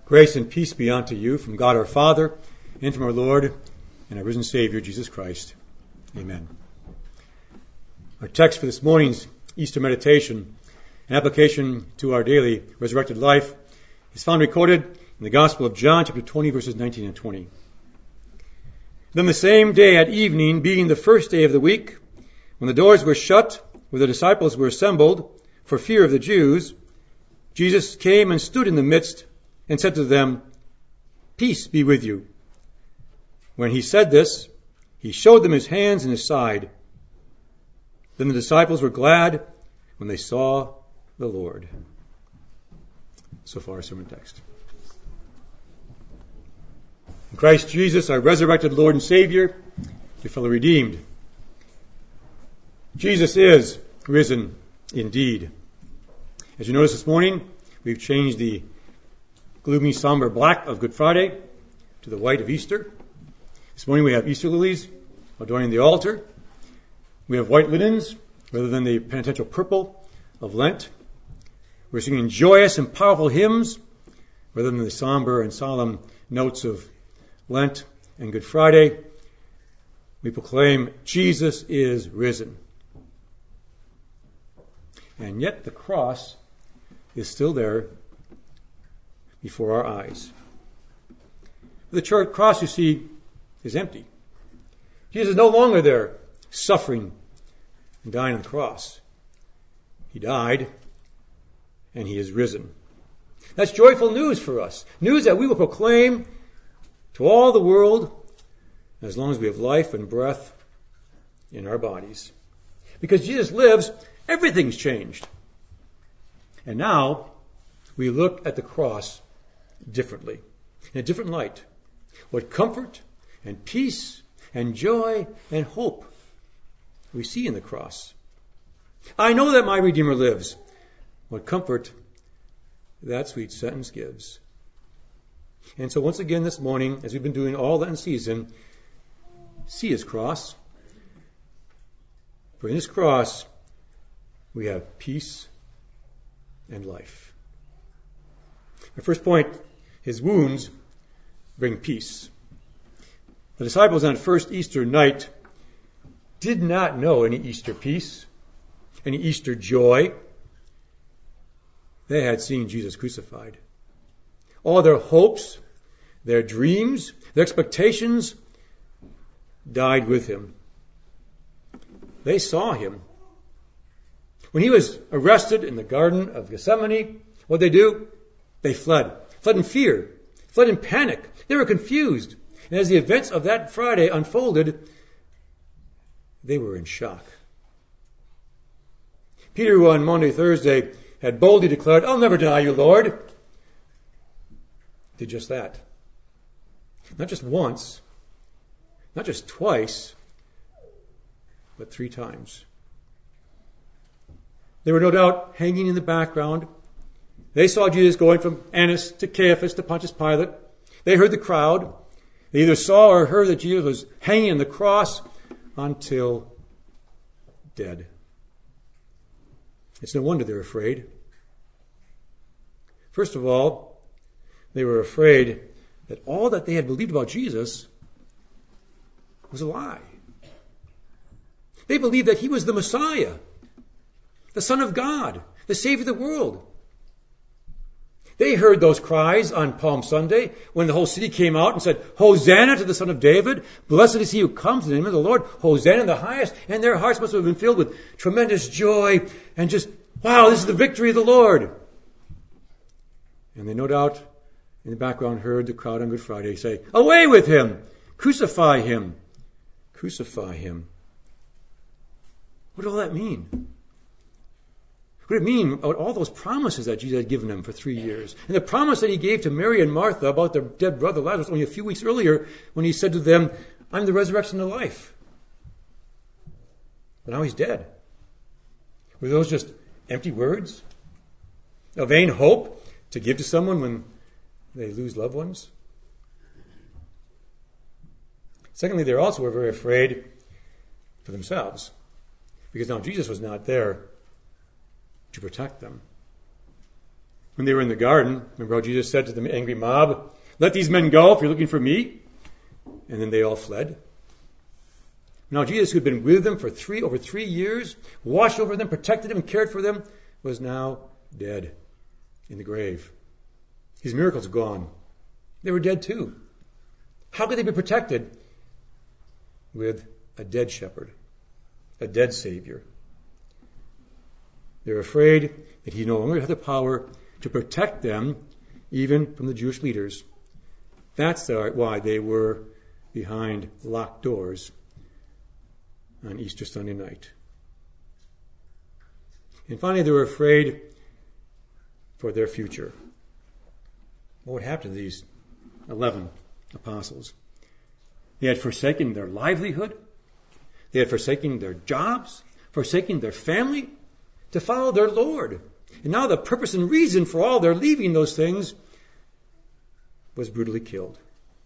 Grace and peace be unto you from God our Father and from our Lord and our risen Savior, Jesus Christ. Amen. Our text for this morning's Easter meditation and application to our daily resurrected life is found recorded in the Gospel of John, chapter 20, verses 19 and 20. Then the same day at evening, being the first day of the week, when the doors were shut, where the disciples were assembled for fear of the Jews, Jesus came and stood in the midst and said to them, "Peace be with you." When he said this, he showed them his hands and his side. Then the disciples were glad when they saw the Lord. So far, our sermon text. In Christ Jesus, our resurrected Lord and Savior, your fellow redeemed, Jesus is risen indeed. As you notice this morning, we've changed the gloomy, somber black of Good Friday to the white of Easter. This morning we have Easter lilies adorning the altar. We have white linens rather than the penitential purple of Lent. We're singing joyous and powerful hymns rather than the somber and solemn notes of Lent and Good Friday. We proclaim Jesus is risen. And yet the cross is still there before our eyes. The church cross, you see, is empty. Jesus is no longer there, suffering and dying on the cross. He died, and he is risen. That's joyful news for us. News that we will proclaim to all the world as long as we have life and breath in our bodies. Because Jesus lives, everything's changed. And now we look at the cross differently, in a different light. What comfort and peace and joy and hope we see in the cross. I know that my Redeemer lives. What comfort that sweet sentence gives. And so once again this morning, as we've been doing all Lenten season, see his cross. For in his cross we have peace and life. My first point, his wounds bring peace. The disciples on first Easter night did not know any Easter peace, any Easter joy. They had seen Jesus crucified. All their hopes, their dreams, their expectations died with him. They saw him. When he was arrested in the Garden of Gethsemane, what did they do? They fled. Fled in fear. Fled in panic. They were confused. And as the events of that Friday unfolded, they were in shock. Peter, who on Monday, Thursday, had boldly declared, "I'll never deny you, Lord," did just that. Not just once, not just twice, but 3 times. They were no doubt hanging in the background. They saw Jesus going from Annas to Caiaphas to Pontius Pilate. They heard the crowd. They either saw or heard that Jesus was hanging on the cross until dead. It's no wonder they're afraid. First of all, they were afraid that all that they had believed about Jesus was a lie. They believed that he was the Messiah, the Son of God, the Savior of the world. They heard those cries on Palm Sunday when the whole city came out and said, "Hosanna to the Son of David. Blessed is he who comes in the name of the Lord. Hosanna in the highest." And their hearts must have been filled with tremendous joy and just, wow, this is the victory of the Lord. And they no doubt in the background heard the crowd on Good Friday say, "Away with him! Crucify him! Crucify him!" What did all that mean? What did it mean about all those promises that Jesus had given them for 3 years? And the promise that he gave to Mary and Martha about their dead brother Lazarus only a few weeks earlier when he said to them, "I'm the resurrection and the life." But now he's dead. Were those just empty words? A vain hope to give to someone when they lose loved ones? Secondly, they also were very afraid for themselves, because now Jesus was not there to protect them. When they were in the garden, remember how Jesus said to the angry mob, "Let these men go if you're looking for me." And then they all fled. Now Jesus, who had been with them for over 3 years, watched over them, protected them, and cared for them, was now dead in the grave. His miracles gone. They were dead too. How could they be protected? With a dead shepherd, a dead Savior. They're afraid that he no longer had the power to protect them, even from the Jewish leaders. That's why they were behind locked doors on Easter Sunday night. And finally, they were afraid for their future. What would happen to these 11 apostles? They had forsaken their livelihood. They had forsaken their jobs, forsaken their family to follow their Lord. And now the purpose and reason for all their leaving those things was brutally killed.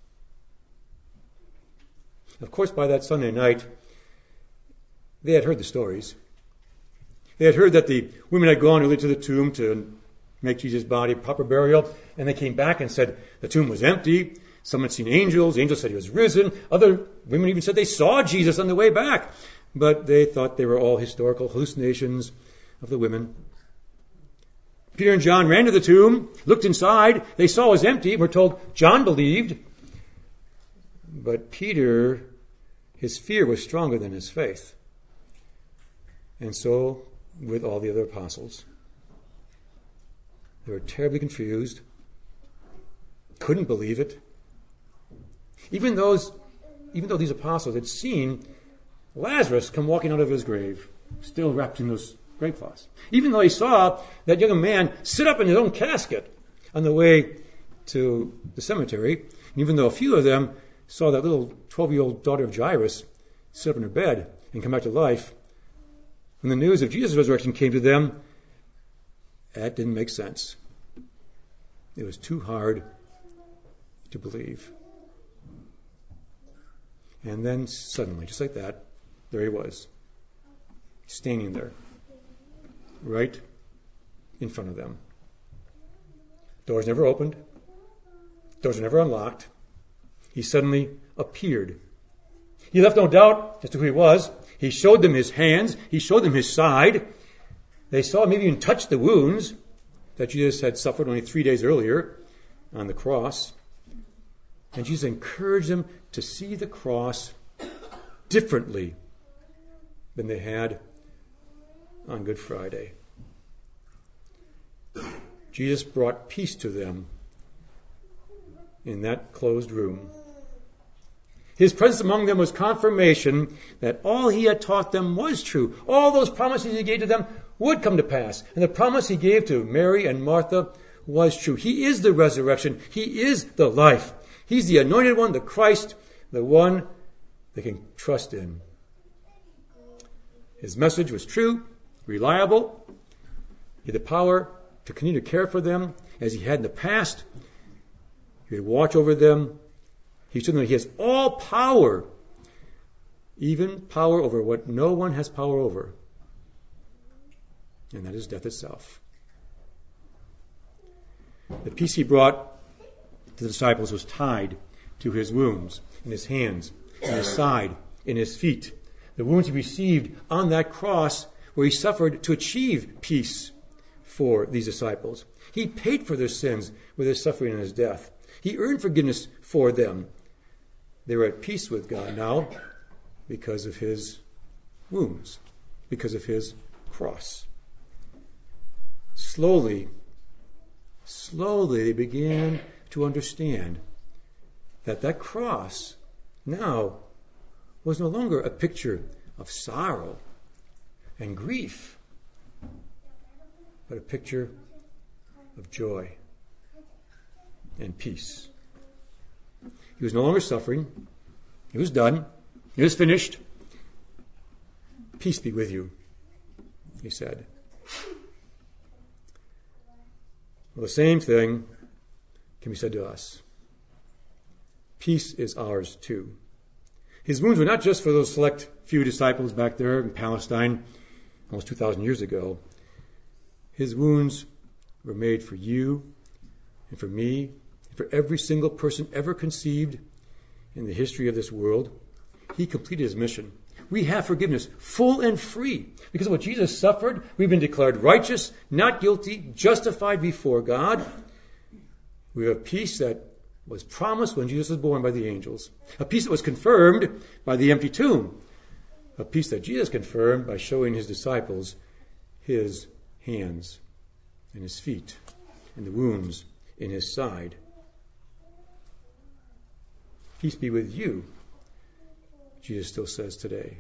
Of course, by that Sunday night, they had heard the stories. They had heard that the women had gone early to the tomb to make Jesus' body proper burial, and they came back and said the tomb was empty. Some had seen angels. Angels said he was risen. Other women even said they saw Jesus on the way back. But they thought they were all historical hallucinations of the women. Peter and John ran to the tomb, looked inside. They saw it was empty. We're told John believed. But Peter, his fear was stronger than his faith. And so with all the other apostles. They were terribly confused. Couldn't believe it. Even though these apostles had seen Lazarus come walking out of his grave, still wrapped in those grave cloths. Even though he saw that young man sit up in his own casket on the way to the cemetery, and even though a few of them saw that little 12-year-old daughter of Jairus sit up in her bed and come back to life, when the news of Jesus' resurrection came to them, that didn't make sense. It was too hard to believe. And then suddenly, just like that, there he was, standing there, right in front of them. Doors never opened. Doors were never unlocked. He suddenly appeared. He left no doubt as to who he was. He showed them his hands. He showed them his side. They saw him even touch the wounds that Jesus had suffered only 3 days earlier on the cross. And Jesus encouraged them to see the cross differently than they had on Good Friday. Jesus brought peace to them in that closed room. His presence among them was confirmation that all he had taught them was true. All those promises he gave to them would come to pass. And the promise he gave to Mary and Martha was true. He is the resurrection. He is the life. He's the anointed one, the Christ, the one they can trust in. His message was true, reliable. He had the power to continue to care for them as he had in the past. He would watch over them. He showed them that he has all power, even power over what no one has power over, and that is death itself. The peace he brought to the disciples was tied to his wounds in his hands, in his side, in his feet. The wounds he received on that cross where he suffered to achieve peace for these disciples. He paid for their sins with his suffering and his death. He earned forgiveness for them. They were at peace with God now because of his wounds, because of his cross. Slowly they began to understand that cross now was no longer a picture of sorrow and grief, but a picture of joy and peace. He was no longer suffering. It was done. It was finished. Peace be with you, he said. Well, the same thing can be said to us. Peace is ours too. His wounds were not just for those select few disciples back there in Palestine almost 2,000 years ago. His wounds were made for you and for me and for every single person ever conceived in the history of this world. He completed his mission. We have forgiveness, full and free. Because of what Jesus suffered, we've been declared righteous, not guilty, justified before God. We have a peace that was promised when Jesus was born by the angels. A peace that was confirmed by the empty tomb. A peace that Jesus confirmed by showing his disciples his hands and his feet and the wounds in his side. Peace be with you, Jesus still says today.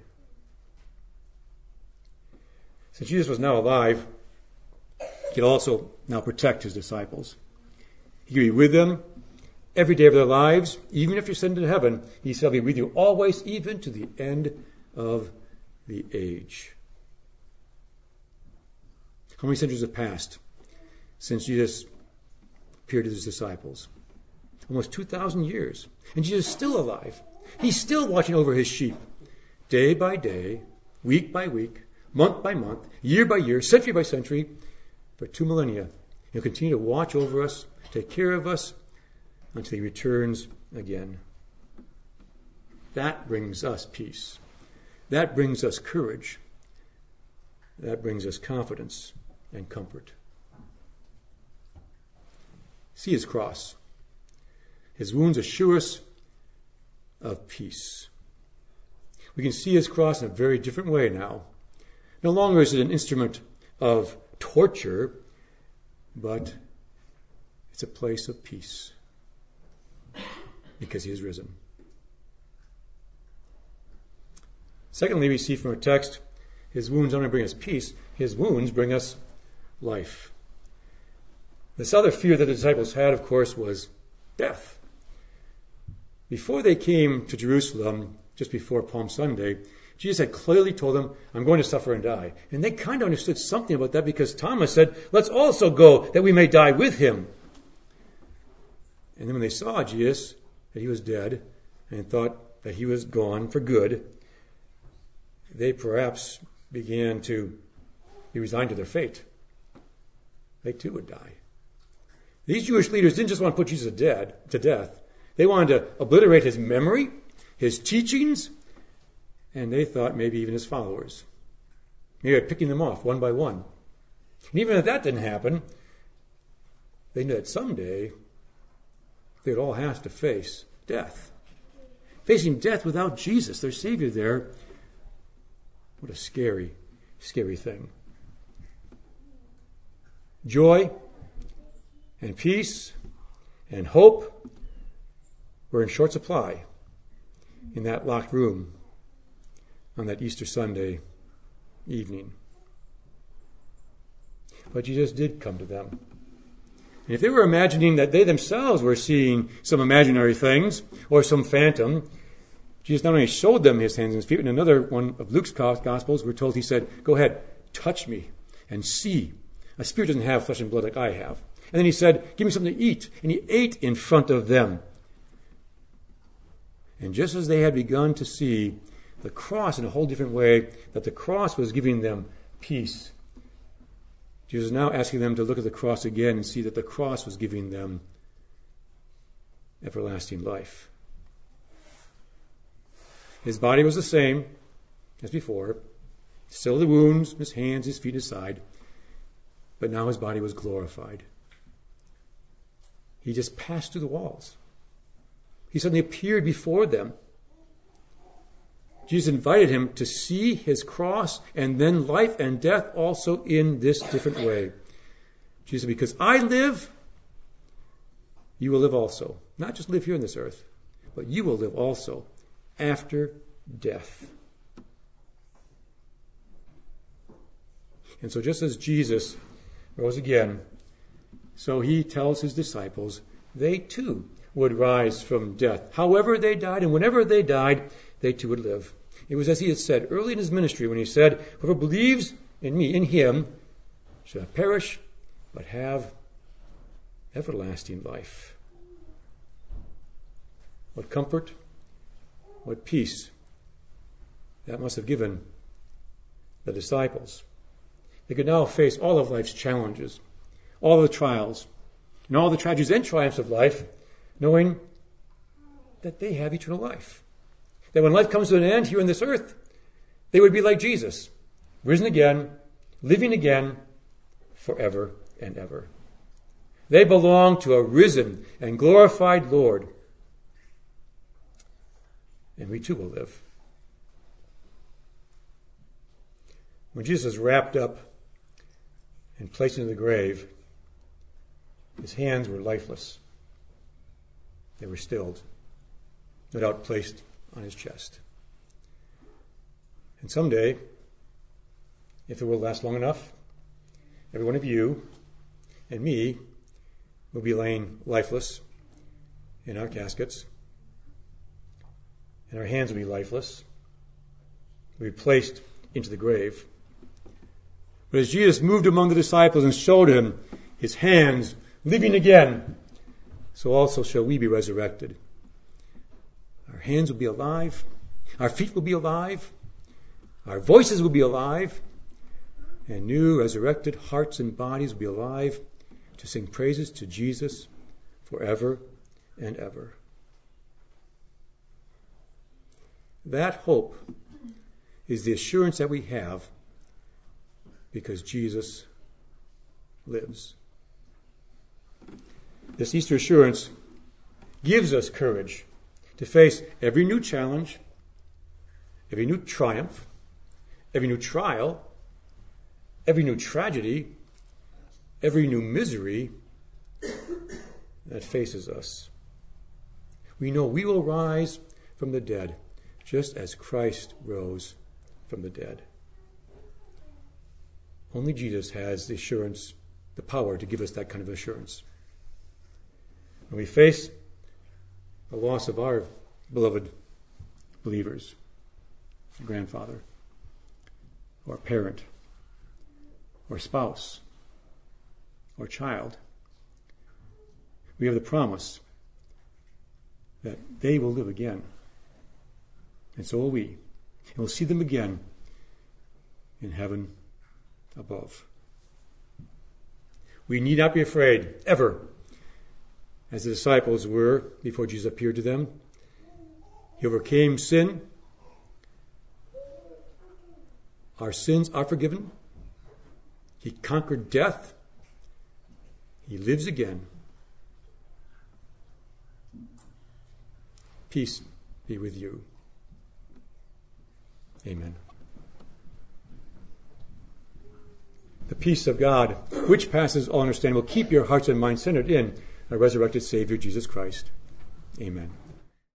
Since Jesus was now alive, he could also now protect his disciples. He could be with them every day of their lives. Even if you're sent into heaven, he shall be with you always, even to the end of the age. How many centuries have passed since Jesus appeared to his disciples? Almost 2,000 years. And Jesus is still alive. He's still watching over his sheep, day by day, week by week, month by month, year by year, century by century, for 2 millennia. He'll continue to watch over us, take care of us, until he returns again. That brings us peace. That brings us courage. That brings us confidence and comfort. See his cross. His wounds assure us of peace. We can see his cross in a very different way now. No longer is it an instrument of torture, but it's a place of peace because he is risen. Secondly, we see from our text, his wounds don't only bring us peace, his wounds bring us life. This other fear that the disciples had, of course, was death. Before they came to Jerusalem, just before Palm Sunday, Jesus had clearly told them, I'm going to suffer and die. And they kind of understood something about that because Thomas said, let's also go that we may die with him. And then when they saw Jesus, that he was dead, and thought that he was gone for good, they perhaps began to be resigned to their fate. They too would die. These Jewish leaders didn't just want to put Jesus to death. They wanted to obliterate his memory, his teachings, and they thought maybe even his followers. Maybe by picking them off one by one. And even if that didn't happen, they knew that someday they'd all have to face death. Facing death without Jesus, their Savior there. What a scary, scary thing. Joy and peace and hope were in short supply in that locked room on that Easter Sunday evening. But Jesus did come to them. And if they were imagining that they themselves were seeing some imaginary things or some phantom, Jesus not only showed them his hands and his feet, in another one of Luke's Gospels, we're told he said, go ahead, touch me and see. A spirit doesn't have flesh and blood like I have. And then he said, give me something to eat. And he ate in front of them. And just as they had begun to see the cross in a whole different way, that the cross was giving them peace, Jesus is now asking them to look at the cross again and see that the cross was giving them everlasting life. His body was the same as before, still the wounds, his hands, his feet, his side, but now his body was glorified. He just passed through the walls. He suddenly appeared before them. Jesus invited him to see his cross and then life and death also in this different way. Jesus said, because I live, you will live also. Not just live here on this earth, but you will live also after death. And so just as Jesus rose again, so he tells his disciples they too would rise from death. However they died and whenever they died, they too would live. It was as he had said early in his ministry when he said, whoever believes in me, in him, shall not perish, but have everlasting life. What comfort, what peace that must have given the disciples. They could now face all of life's challenges, all the trials and all the tragedies and triumphs of life, knowing that they have eternal life. That when life comes to an end here on this earth, they would be like Jesus, risen again, living again, forever and ever. They belong to a risen and glorified Lord. And we too will live. When Jesus was wrapped up and placed into the grave, his hands were lifeless. They were stilled, no doubt placed on his chest. And someday, if the world lasts long enough, every one of you and me will be laying lifeless in our caskets, and our hands will be lifeless. We'll be placed into the grave. But as Jesus moved among the disciples and showed him his hands living again, so also shall we be resurrected. Our hands will be alive. Our feet will be alive. Our voices will be alive. And new resurrected hearts and bodies will be alive to sing praises to Jesus forever and ever. That hope is the assurance that we have because Jesus lives. This Easter assurance gives us courage to face every new challenge, every new triumph, every new trial, every new tragedy, every new misery that faces us. We know we will rise from the dead just as Christ rose from the dead. Only Jesus has the assurance, the power to give us that kind of assurance. When we face the loss of our beloved believers, a grandfather, or parent, or spouse, or child, we have the promise that they will live again. And so will we. And we'll see them again in heaven above. We need not be afraid, ever, as the disciples were before Jesus appeared to them. He overcame sin. Our sins are forgiven. He conquered death. He lives again. Peace be with you. Amen. The peace of God, which passes all understanding, will keep your hearts and minds centered in our resurrected Savior, Jesus Christ. Amen.